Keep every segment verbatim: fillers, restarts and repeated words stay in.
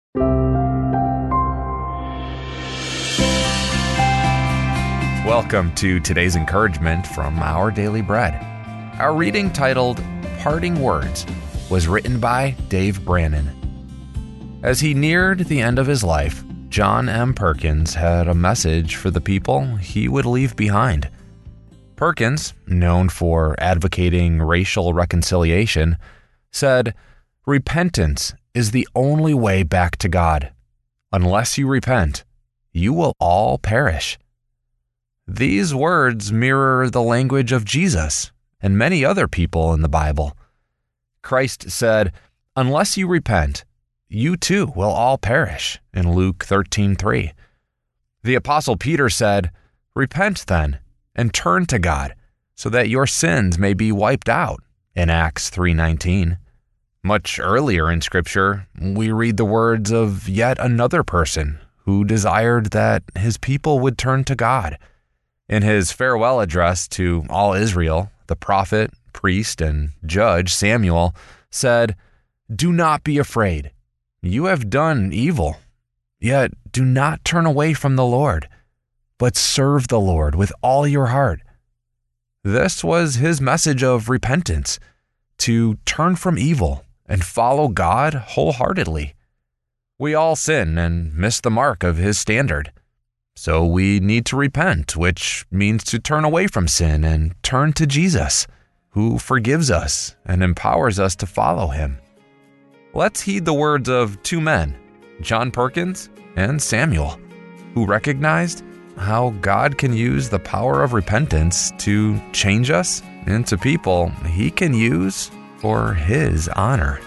Welcome to today's encouragement from Our Daily Bread. Our reading, titled Parting Words, was written by Dave Brannon. As he neared the end of his life, John M. Perkins had a message for the people he would leave behind. Perkins, known for advocating racial reconciliation, said, "Repentance is the only way back to God. Unless you repent, you will all perish." These words mirror the language of Jesus and many other people in the Bible. Christ said, "Unless you repent, you too will all perish," in Luke thirteen three. The Apostle Peter said, "Repent then, and turn to God, so that your sins may be wiped out," in Acts three nineteen. Much earlier in Scripture, we read the words of yet another person who desired that his people would turn to God. In his farewell address to all Israel, the prophet, priest, and judge Samuel said, "Do not be afraid. You have done evil, yet do not turn away from the Lord, but serve the Lord with all your heart." This was his message of repentance, to turn from evil and follow God wholeheartedly. We all sin and miss the mark of his standard. So we need to repent, which means to turn away from sin and turn to Jesus, who forgives us and empowers us to follow him. Let's heed the words of two men, John Perkins and Samuel, who recognized how God can use the power of repentance to change us into people he can use for his honor.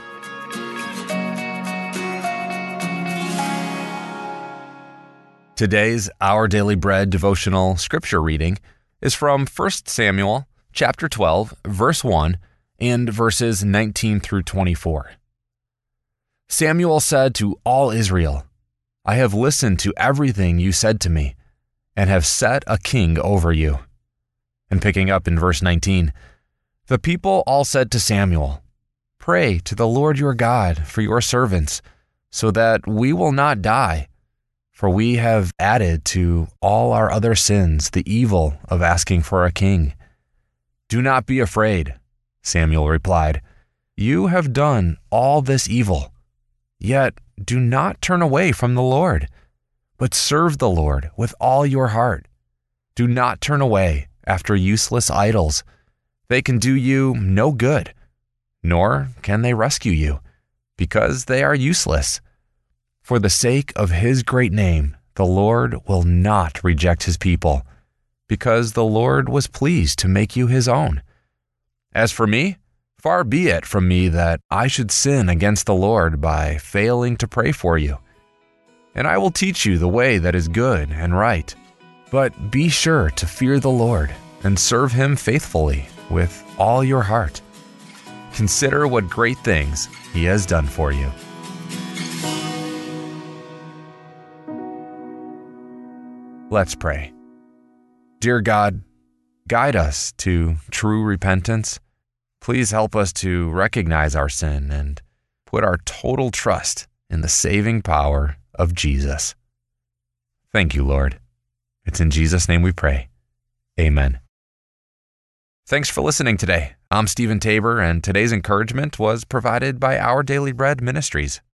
Today's Our Daily Bread devotional scripture reading is from First Samuel chapter twelve, verse one, and verses nineteen through twenty-four. Samuel said to all Israel, "I have listened to everything you said to me, and have set a king over you." And picking up in verse nineteen, the people all said to Samuel, "Pray to the Lord your God for your servants, so that we will not die. For we have added to all our other sins the evil of asking for a king." "Do not be afraid," Samuel replied. "You have done all this evil. Yet do not turn away from the Lord, but serve the Lord with all your heart. Do not turn away after useless idols. They can do you no good, nor can they rescue you, because they are useless. For the sake of his great name, the Lord will not reject his people, because the Lord was pleased to make you his own. As for me, far be it from me that I should sin against the Lord by failing to pray for you. And I will teach you the way that is good and right. But be sure to fear the Lord and serve him faithfully with all your heart. Consider what great things he has done for you." Let's pray. Dear God, guide us to true repentance. Please help us to recognize our sin and put our total trust in the saving power of Jesus. Thank you, Lord. It's in Jesus' name we pray. Amen. Thanks for listening today. I'm Stephen Tabor, and today's encouragement was provided by Our Daily Bread Ministries.